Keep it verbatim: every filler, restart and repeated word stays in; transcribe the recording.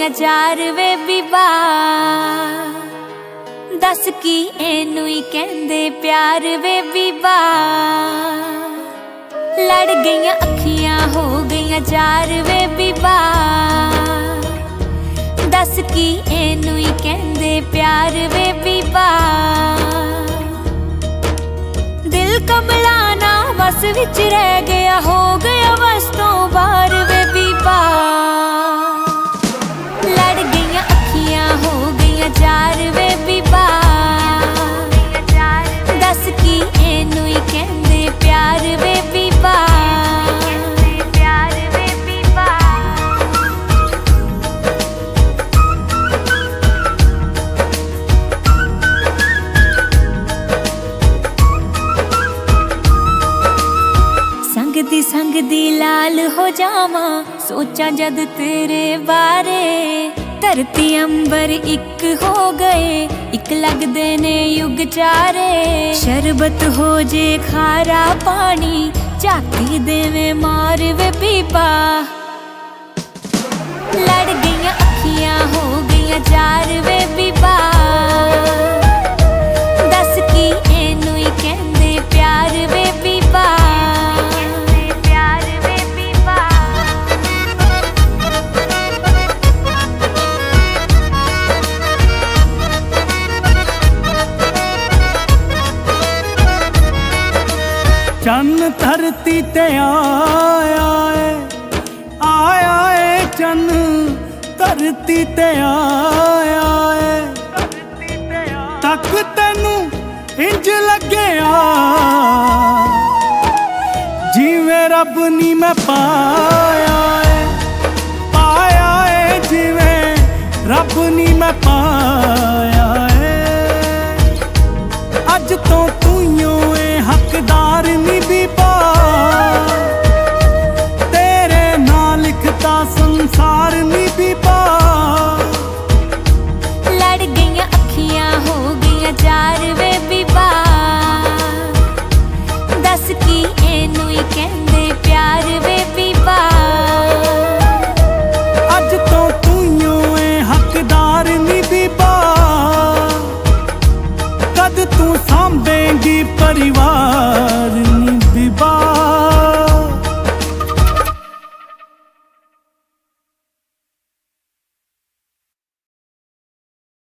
गईयां चार वे बीबा, दस की एनू ही कहंदे प्यार वे बीबा। लड़ गईयां अखियां हो गईयां चार वे बीबा, दस की एनू ही कहंदे प्यार वे बीबा। दिल कमला ना बस विच रह गया, हो गया बस तो बाहर वे बीबा। लड़ गईयां अखियां हो गईयां चार वे बीबा, दस की एनू ही कहंदे प्यार वे बीबा। संगदी संगदी लाल हो जावा, सोचा जद तेरे बारे। धरती अंबर इक हो गए, इक लगदे ने युग चारे। शरबत हो जे खारा पानी, झाती देवे मार वे बीबा। लड़ गईयां अखियां हो गईयां चार वे बीबा, दस की एनू ही कहंदे प्यार वे बीबा। चन्न धरती ते आया है, आया है चन्न धरती ते आया है। तक तेनू इंज लग्या जिवें रब नी मैं पाया है, पाया है जिवें रब नी मैं पाया है। अज तो